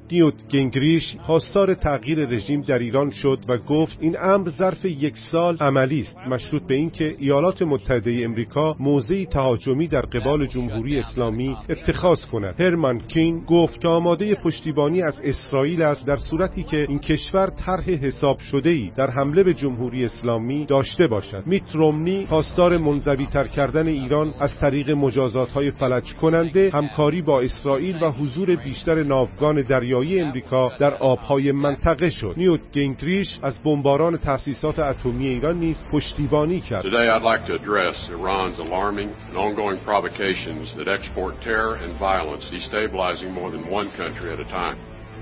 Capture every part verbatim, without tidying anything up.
نیوت گینگریچ خواستار تغییر رژیم در ایران شد و گفت این امر ظرف یک سال عملی است، مشروط به اینکه ایالات متحده امریکا موضعی تهاجمی در قبال جمهوری اسلامی اتخاذ کند. هرمان کین گفت که آماده پشتیبانی از اسرائیل است در صورتی که این کشور طرح حساب شده‌ای در حمله به جمهوری اسلامی داشته باشد. میت رومنی خواستار منزوی‌تر کردن ایران از طریق مجازات‌های فلج کننده، همکاری با اسرائیل و حضور بیشتر ناوگان دریایی امریکا در آب‌های منطقه شد. نیوت گینگریچ از بمباران تأسیسات اتمی ایران نیز پشتیبانی کرد. Today I'd like to address Iran's alarming and ongoing provocations that export terror and violence, destabilizing more than one country at a time.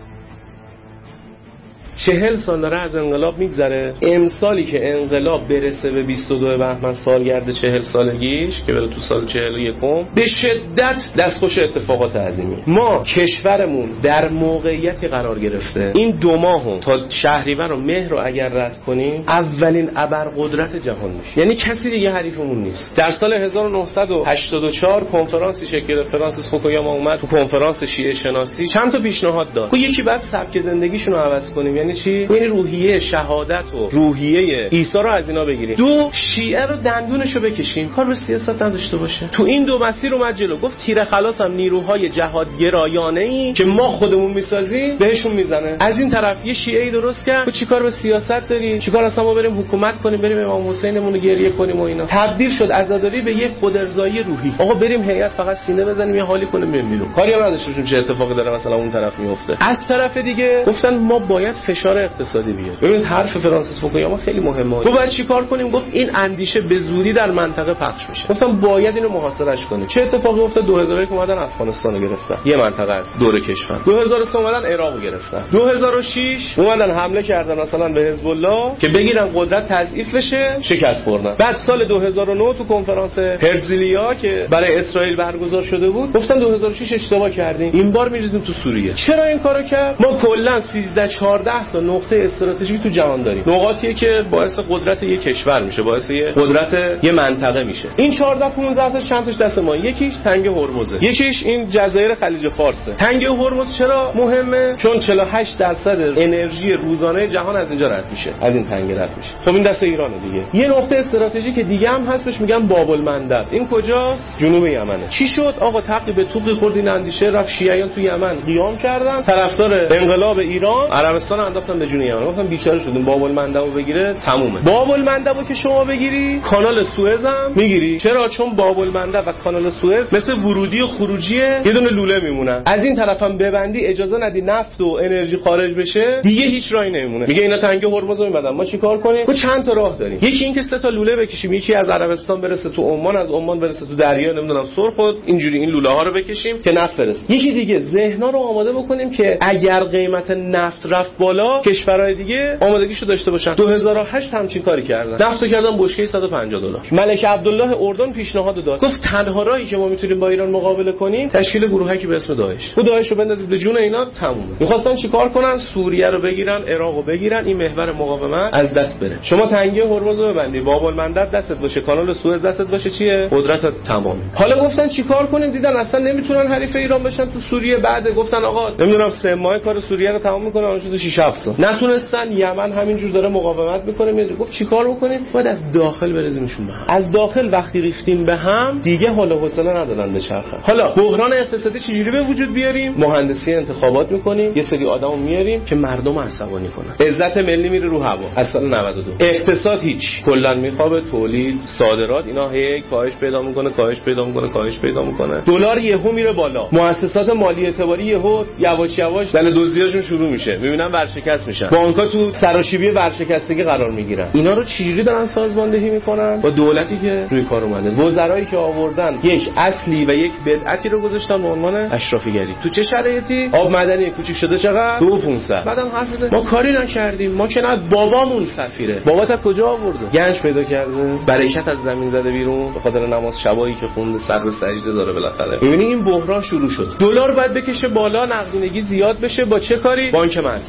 چهل سال داره از انقلاب میگذره. امسالی که انقلاب برسه به بیست و دو بهمن سالگرد چهل سالگیش که بره تو سال چهل و یکم، به شدت دستخوش اتفاقات عظیمی. ما کشورمون در موقعیتی قرار گرفته این دو ماهو تا شهریور و مهر رو اگر رد کنیم اولین ابرقدرت جهان میشه، یعنی کسی دیگه حریفمون نیست. در سال هزار و نهصد و هشتاد و چهار کنفرانسی شکل گرفت، فرانسیس فوکویاما اومد تو کنفرانس شیعه شناسی چند تا پیشنهاد داد که یکی بعد سبک زندگیشون رو عوض کنیم، یعنی چی؟ یعنی روحیه شهادت و روحیه عیسی رو از اینا بگیریم. دو، شیعه رو دندونشو بکشیم، کار به سیاست نداشته باشه. تو این دو مسیر اومد جلو، گفت تیر خلاص هم نیروهای جهادگرایانه‌ای که ما خودمون میسازیم بهشون میزنه. از این طرف یه شیعه‌ای درست کرد، چی کار به سیاست داری؟ چیکار اصلا ما بریم حکومت کنیم، بریم امام حسینمون رو گریه کنیم و اینا. تبدیل شد عزاداری به یه خودارضایی روحی. آقا بریم هیئت فقط سینه بزنیم یه حالی کنیم بریم بیرون. کاری هم نداشتیم چه اتفاقی داره مثلا اون طرف میفته. از طرف دیگه گفتن ما باید فشار اقتصادی بیاد. ببینید حرف فرانسیس فوکویاما خیلی مهمه. گفت باید چیکار کنیم؟ گفت این اندیشه به زودی در منطقه پخش میشه. گفتم باید اینو محاصرهش کنیم. چه اتفاقی افتاد؟ دو هزار و یک اومدن افغانستان رو گرفتن، یه منطقه از دور کشور. دو هزار و سه اومدن عراق رو گرفتن. دو هزار و شش اومدن حمله کردن مثلا به حزب الله که بگیرن قدرت تضعیف بشه، شکست خوردن. بعد سال دو هزار و نه تو کنفرانس هرزلیا که برای اسرائیل برگزار شده بود، گفتن دو هزار و شش اشتباه کردیم، این بار میریزیم تو سوریه. چرا این کارو کرد؟ ما کلا سیزده چهارده تا نقطه استراتژیک تو جهان داریم، نقاطیه که باعث قدرت یک کشور میشه، باعث یه قدرت یه منطقه میشه. این چهارده پانزده تا چند تاش دست ما، یکیش تنگه هرمزه، یکیش این جزایر خلیج فارسه. تنگه هرمز چرا مهمه؟ چون چهل و هشت درصد انرژی روزانه جهان از اینجا رد میشه، از این تنگه رد میشه. خب این دست ایرانه دیگه. یه نقطه استراتژیک دیگه هم هست بهش میگن باب المندب. این کجاست؟ جنوب یمنه. چی شد؟ آقا تقی به توقی خورد این اندیشه، رفت شیعیان تو یمن قیام کردن، طرفدار انقلاب ایران، عربستان انداختن به جنوب یمن. گفتن بیچاره شدیم، باب المندبو بگیره تمومه. باب المندبو که شما بگیری، کانال سوئز هم میگیری. چرا؟ چون باب المندب و کانال سوئز مثل ورودی و خروجیه، یه دونه لوله میمونن. از این طرفم ببندی، اجازه ندی نفت و انرژی خارج بشه، دیگه هیچ راهی نمیمونه. میگه اینا تنگه هرمزو میبندن، ما چیکار کنیم؟ ما چند تا راه داریم. یکی این که سه تا لوله بکشیم، یکی از عربستان برسه تو عمان، از عمان برسه تو دریا نمیدونم سرخ، خود اینجوری این لوله ها رو بکشیم که نفت برسه. یکی دیگه ذهنا رو آماده بکنیم که اگر قیمت نفت رفت بالا، کشورهای دیگه آمادگیشو داشته باشن. دو هزار و هشت همچین کاری کردن، نفتو کردن بشکه صد و پنجاه دلار. ملک عبدالله اردن پیشنهاد داد، گفت تنها راهی که ما میتونیم با ایران مقابله کنیم تشکیل گروهکی به اسم داعش. خود داعش رو بندازید به جون اینا، تمومه. می‌خواستن چیکار کنن؟ سوریه رو بگیرن، عراق رو بگیرن، این محور مقاومت از دست بره. شما تنگه هرمز رو ببندی، باب المندب دستت باشه، کانال سوئز دستت باشه، چیه؟ قدرت تمام. حالا گفتن چیکار کنیم؟ دیدن اصلا نمیتونن حریف ایران بشن تو سوریه. بعد گفتن آقا نمیدونم سه ماه کار سوریه رو تمام میکنه، اون شده شش هفت سال. نتونستن. یمن همینجور داره مقاومت میکنه. میاد گفت چیکار بکنیم؟ باید از داخل بریزیمشون به هم. از داخل وقتی ریختیم به هم، دیگه حالا حوصله ندارن به چرخه. حالا بحران اقتصادی چجوری به وجود بیاریم؟ مهندسی انتخابات میکنیم، یه سری آدمو میاریم که مردم عصبانی کنن. عزت ملی میره رو هوا از سال نود و دو. اقتصاد هیچ، کلا میخوابه، تولید، صادرات اینا هی کاهش پیدا میکنه، کاهش پیدا میکنه، کاهش پیدا میکنه. دلار یهو میره بالا. مؤسسات مالی اعتباری یهو یواش یواش دل دزدیاشون شروع میشه. میبینن ورشکست میشن. بانک‌ها تو سراشیبی ورشکستگی قرار میگیرن. اینا رو چجوری دارن سازماندهی میکنن؟ با دولتی که روی کار اومده. وزرایی که آوردن یک اصلی و یک بدعتی رو گذاشتن به عنوان اشرافیگری. تو چه شرایطی؟ آب معدنی کوچیک شده چقدر؟ دو پانصد. بعدم حرف میزنه ما کاری نکردیم، ما که نه بابامون سفیره. بابات از کجا آورده؟ گنج پیدا کرده، برکت از زمین زده بیرون به خاطر نماز شبایی که خونده، سر به سجده داره بالاخره. ببینید این بحران شروع شد. دلار باید بکشه بالا، نقدینگی زیاد بشه. با چه کاری؟ بانک مرکزی.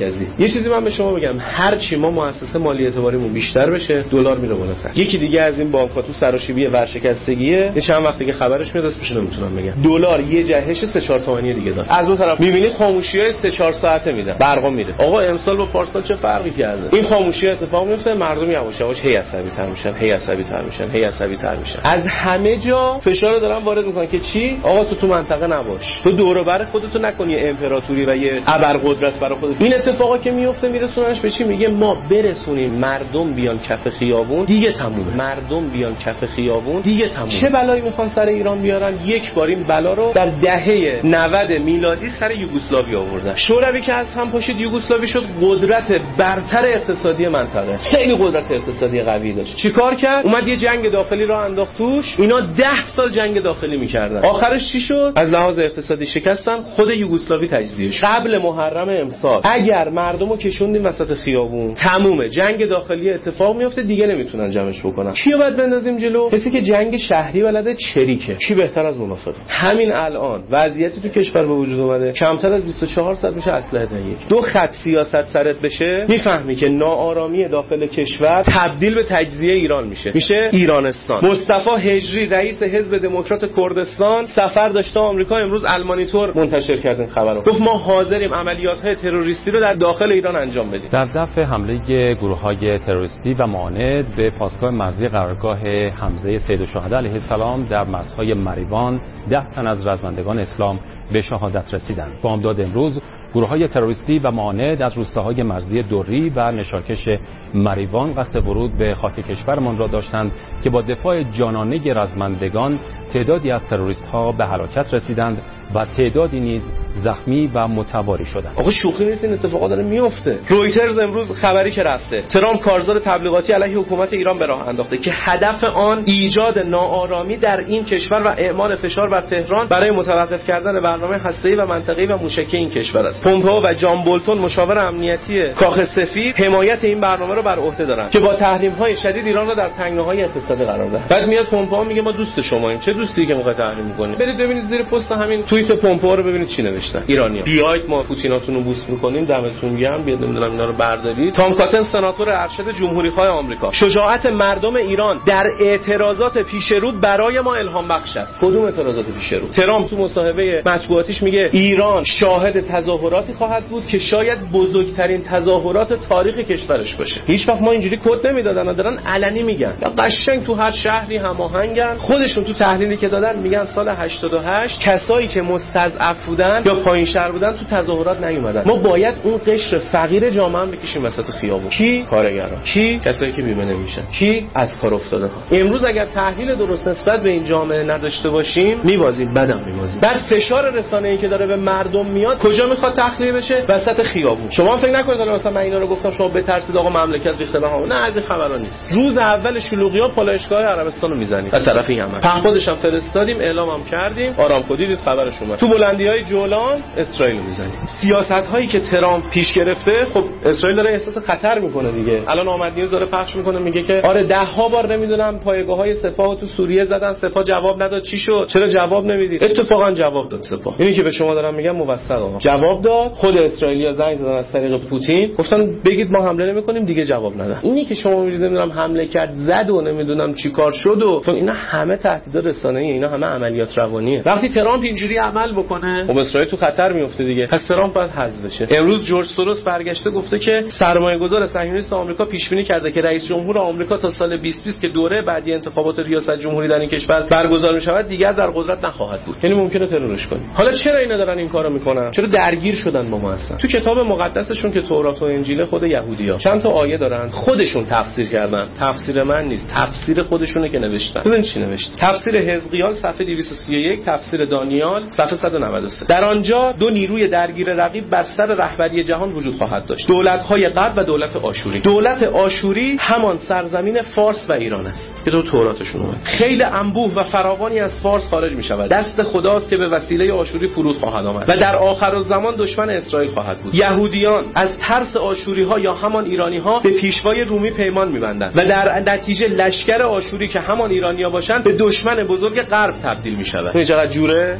یه چیزی من به شما بگم، هر چی ما مؤسسه مالی اعتباریمون بیشتر بشه دلار میره بالاتر. یکی دیگه از این بانک‌ها تو سراشیبی ورشکستگیه، یه چند وقته که خبرش میاد اسمش نمیتونم بگم، دلار یه جهش سه چهار تومانی دیگه داره. از اون طرف میبینید خاموشی‌های سه چهار ساعته میدن، برقا میره. آقا امسال با پارسال چه فرقی کرده؟ این خاموشی اتفاق میفته، مردم یواش یواش هی عصبی‌تر میشن، هی عصبی‌تر میشن، هی عصبی‌تر میشن. از همه جا فشار دارن وارد میکنن که چی؟ آقا تو تو منطقه نباش، تو دور و بر خودتو نکنی یه امپراتوری و یه ابرقدرت برای خودت. این اتفاقا که میفته میرسوننش به چی؟ میگه ما برسونیم مردم بیان کف خیابون دیگه تمومه، مردم بیان کف خیابون دیگه تمومه. چه بلایی میخوان سر ایران بیارن؟ یک بار این بلا رو در دهه نود میلادی سر یوگسلاوی آوردن. شوروی که از هم پاشید، یوگسلاوی شد قدرت برتر اقتصادی منطقه، خیلی قدرت اقتصادی قوی داشت. چیکار کرد؟ اومد یه جنگ داخلی را انداخت توش، اینا ده سال جنگ داخلی میکردن. آخرش چی شد؟ از لحاظ اقتصادی شکستن، خود یوگسلاوی تجزیه شد. قبل محرم امسال اگر مردمو کشوندیم وسط خیابون تمومه، جنگ داخلی اتفاق میفته، دیگه نمیتونن جمعش بکنن. کیو باید بندازیم جلو؟ کسی که جنگ شهری بلده، چریکه. کی بهتر از منافق؟ همین الان وضعیتی تو کشور به وجود اومده، کمتر از بیست و چهار ساعت میشه اسلحه یک. دو خط سیاست سرت بشه، میفهمی که ناآرامی داخل کشور تبدیل به تجزیه ایران میشه. میشه ایرانستان. مصطفی هجری رئیس حزب دموکرات کردستان سفر داشته آمریکا، امروز المانیتور منتشر کردن خبرو. گفت ما حاضریم عملیات‌های تروریستی رو در داخل ایران انجام بدیم. در دفع حمله گروه‌های تروریستی و معاند به پاسگاه مرزی قرارگاه حمزه سید الشهدا علیه السلام در مرزهای مریوان ده تن از رزمندگان اسلام به شهادت رسیدند. بامداد امروز گروه‌های تروریستی و معاند از روستاهای مرزی دوری و نشاکش مریوان قصد ورود به خاک کشورمان را داشتند که با دفاع جانانه رزمندگان تعدادی از تروریست‌ها به هلاکت رسیدند و تعدادی نیز زخمی و متواری شدند. آقا شوخی نیست، این اتفاقات داره میفته. رویترز امروز خبری که رفته، ترامپ کارزار تبلیغاتی علیه حکومت ایران به راه انداخته که هدف آن ایجاد ناآرامی در این کشور و اعمال فشار بر تهران برای متوقف کردن برنامه هسته‌ای و منطقه‌ای و موشکی این کشور است. پومپئو و جان بولتون مشاور امنیتی کاخ سفید حمایت این برنامه رو بر عهده دارن که با تحریم‌های شدید ایران رو در تنگناهای اقتصادی قرار بده. بعد میاد پومپئو میگه ما دوست شماییم. چه دوستی که می‌خواد تحریم کنه؟ برید ببینید زیر پست همین توییت پومپئو رو ببینید چی نوشتن ایرانی‌ها. بیاید ما پوتیناتون رو بوست می‌کنیم، دمتون گرم، بیاد نمی‌دونم اینا رو بردارید. تام کاتن سناتور ارشد جمهوری‌خواه آمریکا: شجاعت مردم ایران در اعتراضات پیشرو برای ما الهام بخش است. کدوم اعتراضات پیشرو؟ ترامپ تو مصاحبه مطبوعاتیش میگه ایران شاهد تظاهراتی خواهد بود که شاید بزرگترین تظاهرات تاریخ کشورش باشه. هیچ وقت ما اینجوری کد نمیدادن، دارن علنی میگن. قشنگ تو هر شهری هماهنگن. خودشون تو تحلیلی که دادن میگن سال هشتاد و هشت کسایی که مستضعف بودن یا پایین شهر بودن تو تظاهرات نیومدن. ما باید اون قشر فقیر جامعه هم بکشیم وسط خیابون. کی؟ کارگران. کی؟ کسایی که بیمه نمیشن. کی؟ از کار افتاده ها. امروز اگر تحلیل درست نسبت به این جامعه نداشته باشیم میبازیم، بدم میبازیم. بعد فشار رسانه‌ای که داره به مردم میاد کجا میخواد تخلیه بشه؟ وسط خیابون. شما فکر نکنید حالا مثلا من اینا رو گفتم شما بترسید آقا مملکت ریخته به هم. نه، از این خبرا نیست. روز اول شلوغی‌ها پالایشگاه عربستان رو میزنید از طرف یمن. پهپادش هم فرستادیم، اعلامم کردیم. آرامکو دیدید خبرش اومد. تو بلندی‌های جولان اسرائیل میزنید. سیاست‌هایی که ترامپ پیش گرفته، خب اسرائیل داره احساس خطر میکنه دیگه. الان آمد نیوز داره پخش میکنه میگه که آره ده ها بار نمیدونم پایگاه‌های سپاه تو سوریه زدن، سپاه جواب نداد. چی شد؟ چرا جواب نمیدید؟ اتفاقا جواب داد سپاه. اینی که به شما دارم میگم موثق آقا. جواب داد. خود اسرائیلیا زنگ زدن از طریق پوتین، گفتن بگید ما حمله نمی‌کنیم، دیگه جواب نداد. اینی که شما میگید نمیدونم حمله کرد، زد و نمیدونم چیکار شد و تو اینا همه تهدید رسانه‌ای، اینا همه عملیات روانیه. وقتی ترامپ اینجوری عمل بکنه، خب اسرائیل تو خطر میفته دیگه. پس ترامپ باید حذف بشه. امروز جورج سوروس برگشته گفته که سرمایه‌گذار صهیونیست آمریکا پیش بینی کرده که رئیس جمهور آمریکا تا سال بیست بیست که دوره بعدی انتخابات ریاست جمهوری در این کشور برگزار می‌شود دیگر در قدرت نخواهد بود. یعنی ممکنه ترورش کنه. حالا چرا اینا دارن این کارو میکنن؟ چرا درگیر شدن با ما هستن؟ تو کتاب مقدسشون که تورات و انجیل خود یهودی‌ها چند تا آیه دارن خودشون تفسیر کردن. تفسیر من نیست، تفسیر خودشونه که نوشتن. ببین چی نوشته. تفسیر حزقیال صفحه دویست و سی و یک، تفسیر دانیال صفحه صد و نود و سه. در آنجا دو نیروی درگیر رقیب بر سر رهبری جهان وجود خواهد داشت. دولت‌های غرب و دولت آشوری. دولت آشوری همان سرزمین فارس و ایران است که تو توراتشون اومد. خیلی انبوه و فراوانی از فارس خارج می‌شود. دست خداست که به وسیله آشوری فرود خواهد آمد و در آخرالزمان دشمن اسرائیل خواهد بود. یهودیان از ترس آشوری‌ها یا همان ایرانی‌ها به پیشوای رومی پیمان می‌بندند و در نتیجه لشکر آشوری که همان ایرانی‌ها باشند به دشمن بزرگ غرب تبدیل می‌شود. این چقدر جوره؟ مثلا با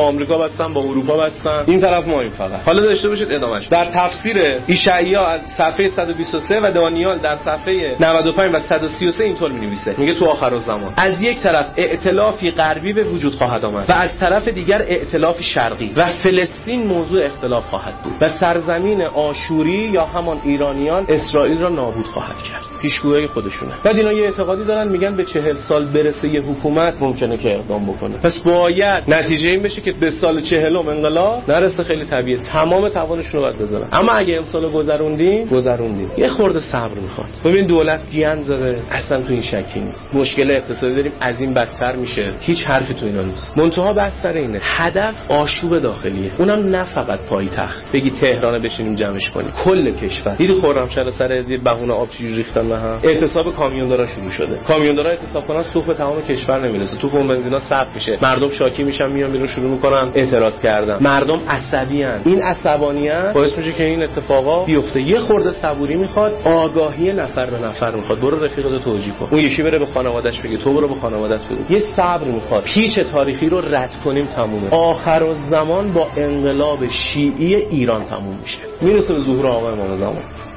آمریکا بستن، با اروپا بستن، این طرف ما این فقط. حالا داشته باشید ادامهش. در تفسیر ایشعیا از صفحه صد و بیست و سه و دانیال در صفحه نود و پنج و صد و سی و سه اینطور می‌نویسه. میگه تو آخرالزمان از یک طرف ائتلافی غربی به وجود خواهد آمد و از طرف دیگر ائتلافی شرقی و فلسطین موضوع اختلاف خواهد بود و سرزمین آشوری یا همان ایرانیان اسرائیل را نابود خواهد کرد. پیشگویی خودشونه. بعد اینا یه اعتقادی دارن میگن به چهل سال برسه یه حکومت ممکنه که اقدام بکنه. پس باید نتیجه این بشه که به سال چهلم انقلاب نرسه، خیلی طبیعیه. تمام توانشون رو باید بذارن. اما اگه امسال گذروندیم، گذروندیم. یه خورده صبر میخواد. ببین دولت گیان زده، اصلا تو این شکی نیست. مشکل اقتصادی داریم، از این بدتر میشه. هیچ حرفی تو اینا نیست. منتها بحث سر اینه. هدف آشوب داخلیه. اونم نه فقط پایتخت. بگی تهران بشینیم جمعش کنیم. کل کشور. دیدی خرمشهر سر بهونه آب چجوری ریختن نه؟ اعتصاب کامیوندارا شروع شده. کامیوندارا اعتصاب کنن سوخت به تمام کشور نمیرسه. تو پمپ بنزینا ثبت میشه. مردم شاکی میشن، میان بیرون شروع میکنن اعتراض کردن. مردم عصبی ان. این عصبانیت باعث میشه که این اتفاقا بیفته. یه خورده صبوری میخواد، آگاهی نفر به نفر میخواد. برو رفیقتو توجیه کن. اون یکی بره به خانواده‌اش بگه، تو برو به خانواده‌ات بگو. یه صبر میخواد. پیچ تاریخی رو رد کنیم، تمومه. آخرالزمان با انقلاب شیعی ایران تموم میشه. میرسه به ظهور آقا امام زمان.